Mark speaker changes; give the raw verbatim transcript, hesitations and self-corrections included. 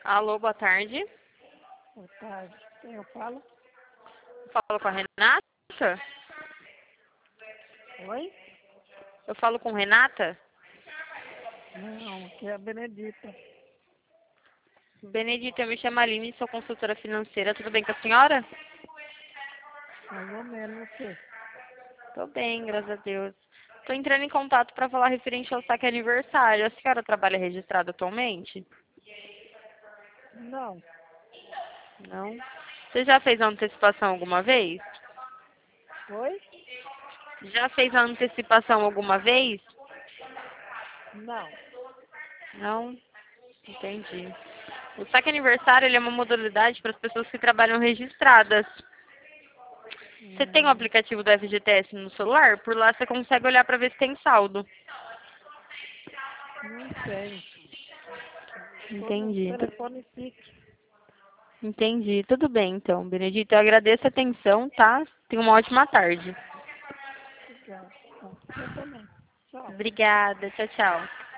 Speaker 1: Alô, boa tarde.
Speaker 2: Boa tarde. Quem eu falo?
Speaker 1: Eu falo com a Renata?
Speaker 2: Oi?
Speaker 1: Eu falo com Renata?
Speaker 2: Não, aqui é a Benedita.
Speaker 1: Benedita, eu me chamo Aline, sou consultora financeira. Tudo bem com a senhora?
Speaker 2: Mais ou menos você.
Speaker 1: Tô bem, graças a Deus. Tô entrando em contato para falar referente ao saque aniversário. A senhora trabalha registrada atualmente?
Speaker 2: Não,
Speaker 1: Não? Você já fez a antecipação alguma vez?
Speaker 2: oi?
Speaker 1: Já fez a antecipação alguma vez?
Speaker 2: Não.
Speaker 1: Não? Entendi. O saque aniversário ele é uma modalidade para as pessoas que trabalham registradas. Você tem o
Speaker 2: Hum,
Speaker 1: aplicativo do F G T S no celular? Por lá você consegue olhar para ver se tem saldo.
Speaker 2: não tem. Estou no
Speaker 1: Entendi. Tu-
Speaker 2: telefone fixo.
Speaker 1: Entendi. Tudo bem, então, Benedito. Eu agradeço a atenção, tá? Tenha uma ótima tarde.
Speaker 2: Obrigado. Tá. Você também. Tchau.
Speaker 1: Obrigada. Tchau, tchau.